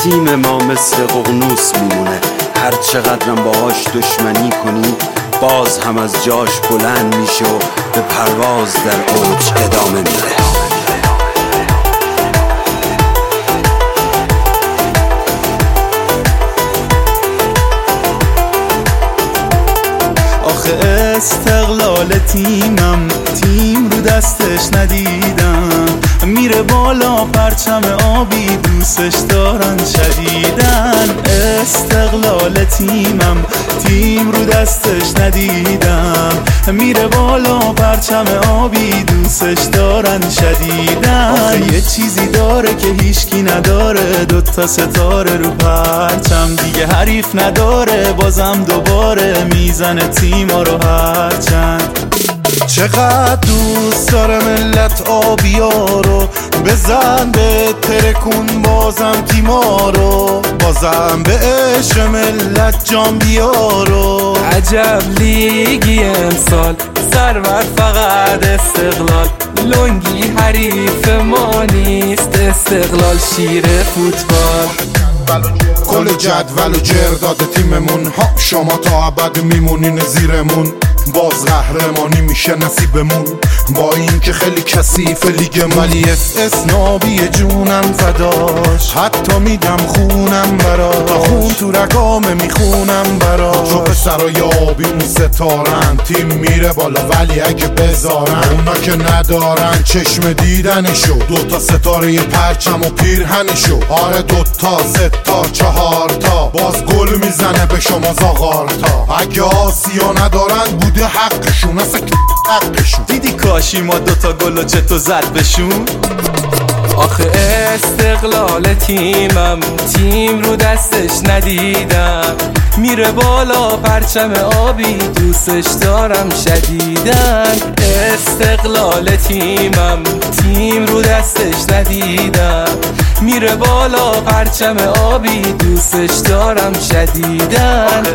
تیم ما مثل ققنوس میمونه، هر چقدرم باهاش دشمنی کنی باز هم از جاش بلند میشه و به پرواز در اوج ادامه میده. آخه استقلال تیمم، تیم رو دستش ندیدم، میره بالا پرچم آبی دوستش دارن شدیدن. استقلال تیمم، تیم رو دستش ندیدم، میره بالا پرچم آبی دوستش دارن شدیدن. آخه یه چیزی داره که هیچکی نداره، دوتا ستاره رو پرچم، دیگه حریف نداره، بازم دوباره میزنه تیما رو هرچند. چقدر دوست داره ملت آبیارو، بزن به ترکون بازم تیما رو، بازم به عشق ملت جان بیارو. عجب لیگی امسال، سرور فقط استقلال، لنگی حریف ما نیست، استقلال شیر فوتبال. کل جدول و جرداد تیممون ها، شما تا ابد میمونین زیرمون، باز قهرمانی میشه نصیبمون. با این که خیلی کثیف لیگ، ولی اسنابی جونم فداش، حتی میدم خونم براش، تا خون تو رگامه میخونم براش. چو پسرای آبیون ستارن، تیم میره بالا ولی اگه بذارن، اونا که ندارن چشم دیدنشو، دوتا ستاره پرچم و پیرهنشو. آره دوتا ستا چهارتا، باز گل میزنه به شما زاغارتا. اگه آسیا ندارن بوده حقشون، اصلا حقشون. دیدی کاشی ما دوتا گلو چطور زد بشون. آخه استقلال تیمم، تیم رو دستش ندیدم، میره بالا پرچم آبی دوستش دارم شدیدن. استقلال تیمم، تیم رو دستش ندیدم، میره بالا پرچم آبی دوستش دارم شدیدن.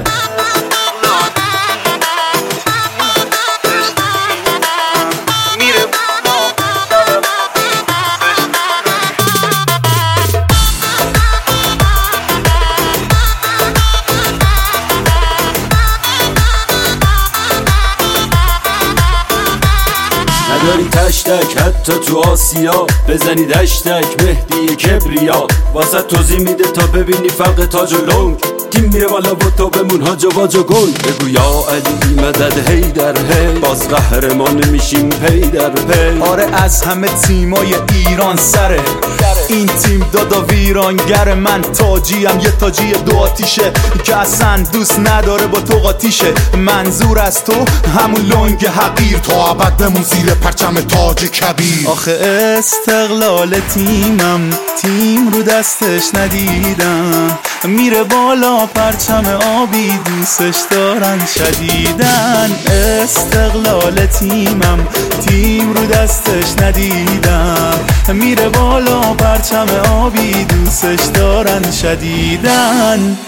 نداری تشتک حتی تو آسیا، بزنی دشتک مهدی کبریا، واسه توضیح میده تا ببینی فرق تاج و لنگ، تیم میره بالا و تو بمون هاج و واج و گنگ. بگو یا علی مدد هی در هی، باز قهرمان میشیم پی در پی. آره از همه تیمای ایران سره این تیم دادا ویرانگر، من تاجیم یه تاجی دو آتیشه، که اصلا دوست نداره با تو قاطیشه. منظور از تو همون لنگ حقیر، تا ابد بمون زیر پرچم تاج کبیر. آخه استقلال تیمم، تیم رو دستش ندیدم، میره بالا پرچم آبی دوستش دارن شدیدن. استقلال تیمم، تیم رو دستش ندیدم، میره بالا پرچم آبی دوستش دارن شدیدن.